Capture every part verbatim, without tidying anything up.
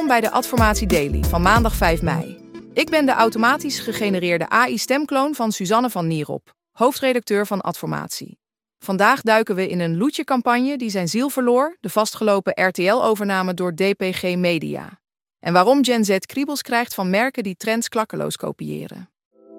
bij de Adformatie Daily van maandag vijf mei. Ik ben de automatisch gegenereerde A I-stemkloon van Suzanne van Nierop, hoofdredacteur van Adformatie. Vandaag duiken we in een Loetje-campagne die zijn ziel verloor, de vastgelopen R T L-overname door D P G Media. En waarom Gen Z kriebels krijgt van merken die trends klakkeloos kopiëren.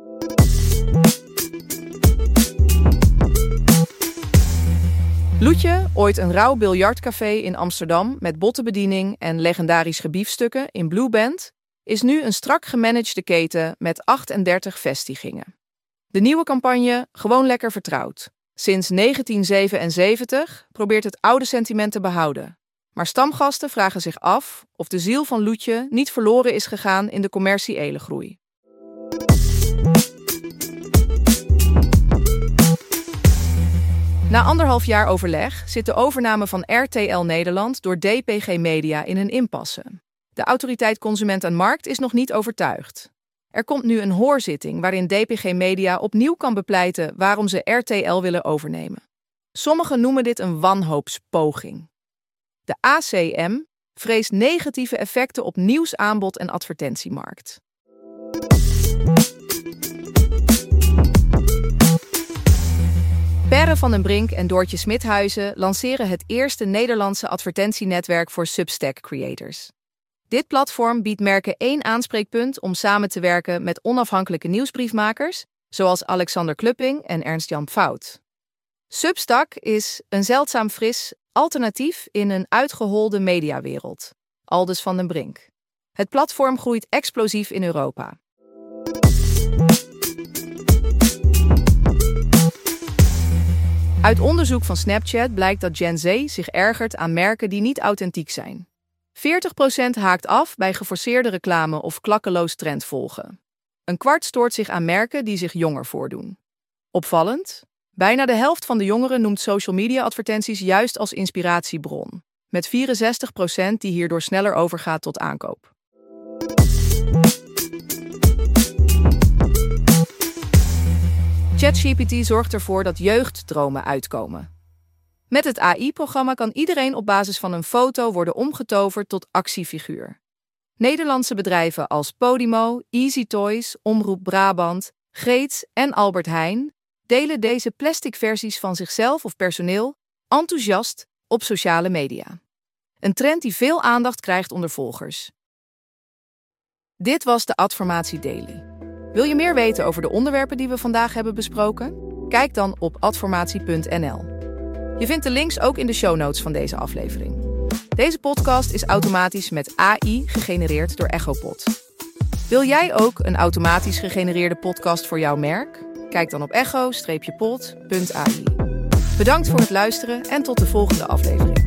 Loetje, ooit een rauw biljartcafé in Amsterdam met botte bediening en legendarische biefstukken in Blue Band, is nu een strak gemanagede keten met achtendertig vestigingen. De nieuwe campagne Gewoon lekker vertrouwd. Sinds negentien zevenenzeventig probeert het oude sentiment te behouden. Maar stamgasten vragen zich af of de ziel van Loetje niet verloren is gegaan in de commerciële groei. Na anderhalf jaar overleg zit de overname van R T L Nederland door D P G Media in een impasse. De autoriteit Consument en Markt is nog niet overtuigd. Er komt nu een hoorzitting waarin D P G Media opnieuw kan bepleiten waarom ze R T L willen overnemen. Sommigen noemen dit een wanhoopspoging. De A C M vreest negatieve effecten op nieuwsaanbod en advertentiemarkt. Perre van den Brink en Doortje Smithuizen lanceren het eerste Nederlandse advertentienetwerk voor Substack creators. Dit platform biedt merken één aanspreekpunt om samen te werken met onafhankelijke nieuwsbriefmakers, zoals Alexander Klupping en Ernst-Jan Pfout. Substack is een zeldzaam fris alternatief in een uitgeholde mediawereld, aldus van den Brink. Het platform groeit explosief in Europa. Uit onderzoek van Snapchat blijkt dat Gen Z zich ergert aan merken die niet authentiek zijn. veertig procent haakt af bij geforceerde reclame of klakkeloos trendvolgen. Een kwart stoort zich aan merken die zich jonger voordoen. Opvallend? Bijna de helft van de jongeren noemt social media advertenties juist als inspiratiebron, met vierenzestig procent die hierdoor sneller overgaat tot aankoop. ChatGPT zorgt ervoor dat jeugddromen uitkomen. Met het A I-programma kan iedereen op basis van een foto worden omgetoverd tot actiefiguur. Nederlandse bedrijven als Podimo, Easy Toys, Omroep Brabant, Geets en Albert Heijn delen deze plastic versies van zichzelf of personeel enthousiast op sociale media. Een trend die veel aandacht krijgt onder volgers. Dit was de Adformatie Daily. Wil je meer weten over de onderwerpen die we vandaag hebben besproken? Kijk dan op adformatie punt n l. Je vindt de links ook in de show notes van deze aflevering. Deze podcast is automatisch met A I gegenereerd door Echopod. Wil jij ook een automatisch gegenereerde podcast voor jouw merk? Kijk dan op echo pod punt a i. Bedankt voor het luisteren en tot de volgende aflevering.